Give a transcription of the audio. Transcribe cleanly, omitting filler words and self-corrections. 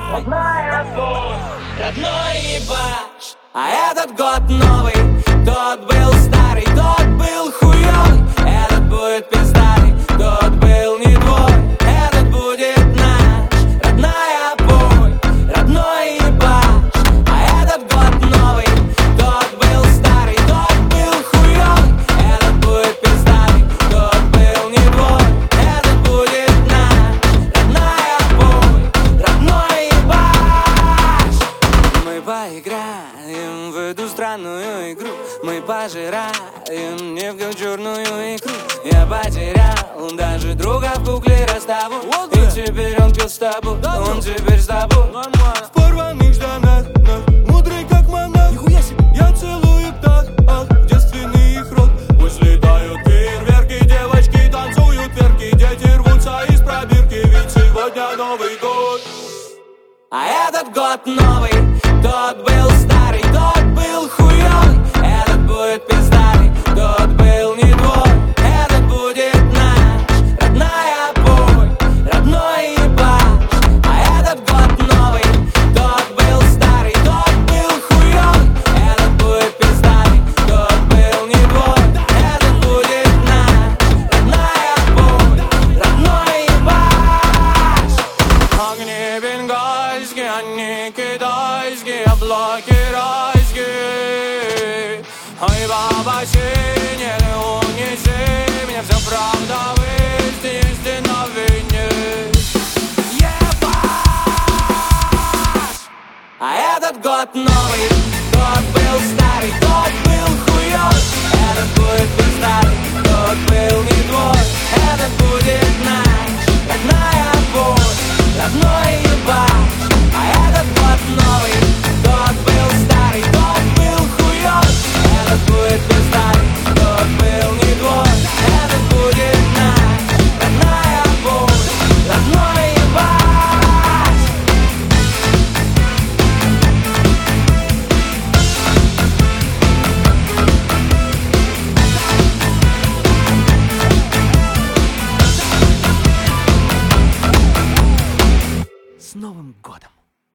Родная боль, родной ебаш. А этот год новый, тот был старый, тот был хуёвый. Этот будет пиздатый, тот был не твой. Этот будет наш, родная боль, родной ебаш. А этот год новый, тот был старый, тот был хуёвый. Этот будет пиздатый, тот был не твой. Этот будет наш, родная боль, родной ебаш. Мы поиграем в эту странную игру. Мы пожираем нефть, как черную икру. Я потерял даже друга в кукле Ростову. И теперь он пьет с тобой, он теперь с тобой. В порванных штанах, мудрый как монах. Я целую так, в девственный их рот. Пусть летают фейерверки, девочки танцуют верки. Дети рвутся из пробирки, ведь сегодня Новый год. А этот год новый, тот был старый, тот был хуёвый. Этот будет пиздатый, тот был не твой. Этот будет наш, родная боль, родной ебаш. А этот год новый, тот был старый, тот был хуёвый. Этот будет пиздатый, тот был не твой. Этот будет наш, родная боль, родной ебаш. Огни бенгальские, они китайские, облаки райские. Ой, баба синяя, унеси меня, вся правда в истине, истина в вине. Ебаш! А этот год новый, тот был старый,